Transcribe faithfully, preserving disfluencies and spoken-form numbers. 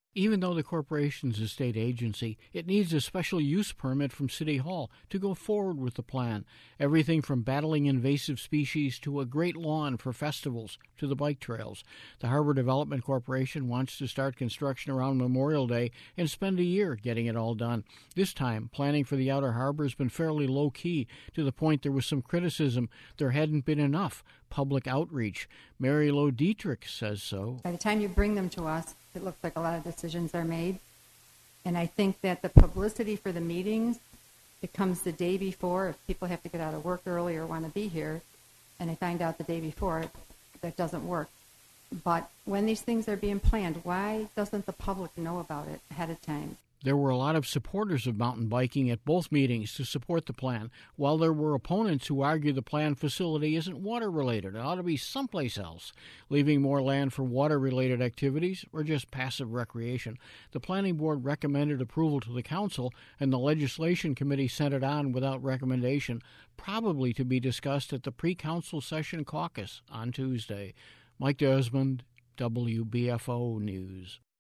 Even though the corporation's a state agency, it needs a special use permit from City Hall to go forward with the plan. Everything from battling invasive species to a great lawn for festivals to the bike trails. The Harbor Development Corporation wants to start construction around Memorial Day and spend a year getting it all done. This time, planning for the Outer Harbor has been fairly low-key, to the point there was some criticism there hadn't been enough public outreach. Mary Lo Dietrich says so. By the time you bring them to us, it looks like a lot of decisions are made. And I think that the publicity for the meetings, it comes the day before. If people have to get out of work early or want to be here, and they find out the day before, that doesn't work. But when these things are being planned, why doesn't the public know about it ahead of time? There were a lot of supporters of mountain biking at both meetings to support the plan, while there were opponents who argue the planned facility isn't water-related. It ought to be someplace else, leaving more land for water-related activities or just passive recreation. The Planning Board recommended approval to the Council, and the Legislation Committee sent it on without recommendation, probably to be discussed at the pre-council session caucus on Tuesday. Mike Desmond, W B F O News.